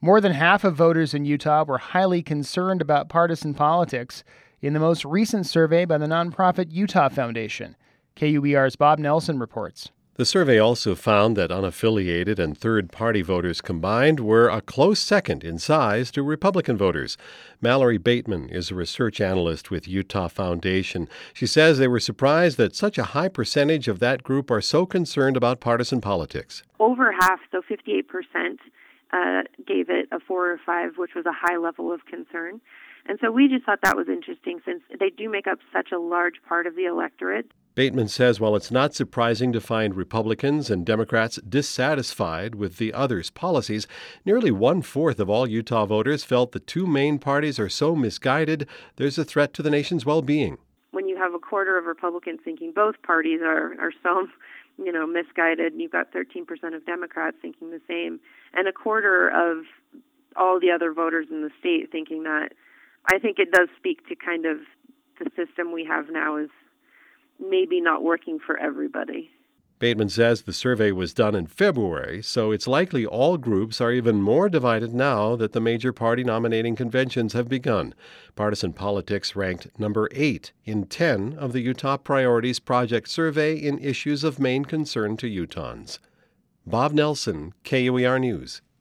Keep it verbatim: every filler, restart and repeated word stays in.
More than half of voters in Utah were highly concerned about partisan politics in the most recent survey by the nonprofit Utah Foundation. K U E R's Bob Nelson reports. The survey also found that unaffiliated and third-party voters combined were a close second in size to Republican voters. Mallory Bateman is a research analyst with Utah Foundation. She says they were surprised that such a high percentage of that group are so concerned about partisan politics. Over half, so fifty-eight percent, uh, gave it a four or five, which was a high level of concern. And so we just thought that was interesting since they do make up such a large part of the electorate. Bateman says while it's not surprising to find Republicans and Democrats dissatisfied with the others' policies, nearly one-fourth of all Utah voters felt the two main parties are so misguided there's a threat to the nation's well-being. When you have a quarter of Republicans thinking both parties are, are so, you know, misguided, and you've got thirteen percent of Democrats thinking the same, and a quarter of all the other voters in the state thinking that, I think it does speak to kind of the system we have now is maybe not working for everybody. Bateman says the survey was done in February, so it's likely all groups are even more divided now that the major party nominating conventions have begun. Partisan Politics ranked number eight in ten of the Utah Priorities Project survey in issues of main concern to Utahns. Bob Nelson, K U E R News.